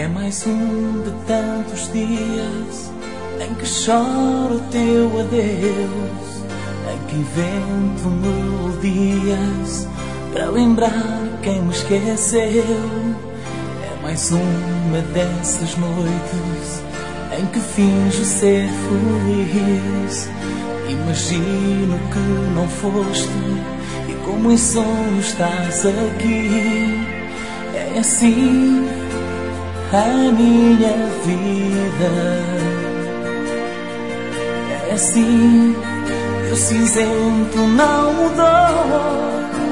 É mais um de tantos dias em que choro o teu adeus, em que invento melodias para lembrar quem me esqueceu. É mais uma dessas noites em que finjo ser feliz. Imagino que não foste e como em sonho estás aqui. É assim a minha vida, é assim, e o cinzento não mudou.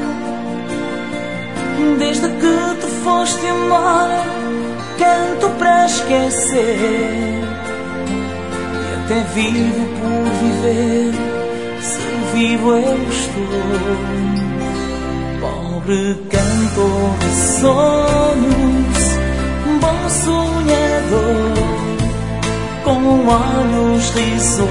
Desde que tu foste embora, canto para esquecer. E até vivo por viver, se vivo eu estou. Pobre cantor de sonhos, bom sonhador, com olhos risonhos,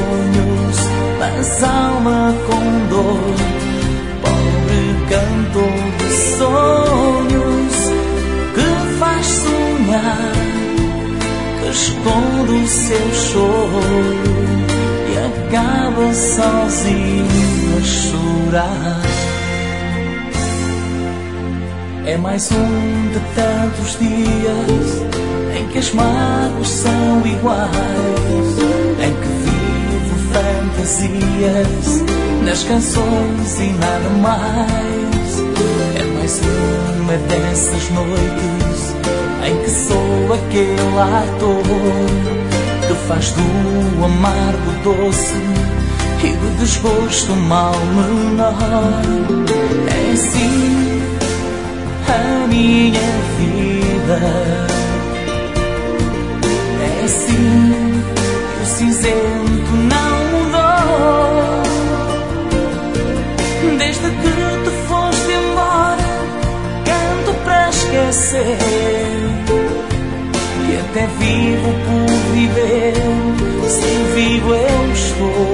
mas alma com dor. Pobre cantor de sonhos, que faz sonhar, que esconde o seu choro e acaba sozinho a chorar. É mais um de tantos dias em que as mágoas são iguais, em que vivo fantasias nas canções e nada mais. É mais uma dessas noites em que sou aquele ator que faz do amargo doce e do desgosto mal menor. É assim a minha vida, é assim, o cinzento não mudou. Desde que tu foste embora, canto para esquecer. E até vivo por viver, se vivo eu estou.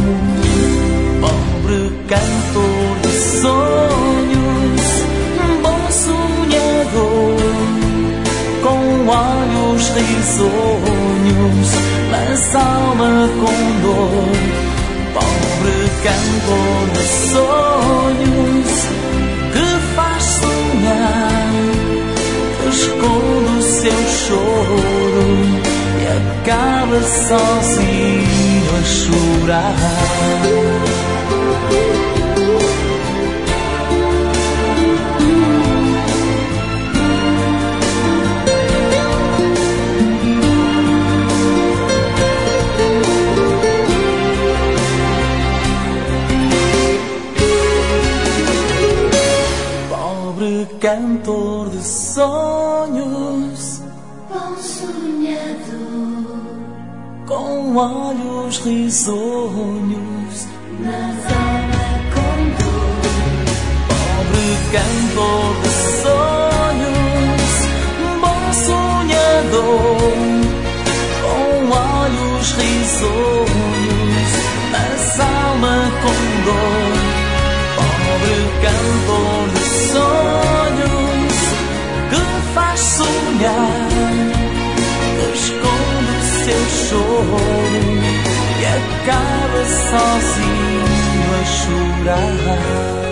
Pobre cantor de sonhos, bom sonhador, com olhos risonhos, mas alma com dor. Pobre cantor de sonhos, que faz sonhar, que esconde o seu choro e acaba sozinho a chorar. Cantor de sonhos, bom sonhador, com olhos risonhos, mas alma com dor. Pobre cantor de sonhos, bom sonhador, com olhos risonhos, mas alma com dor. Pobre cantor de sonhos, que faz sonhar, que esconde o seu choro e acaba sozinho a chorar.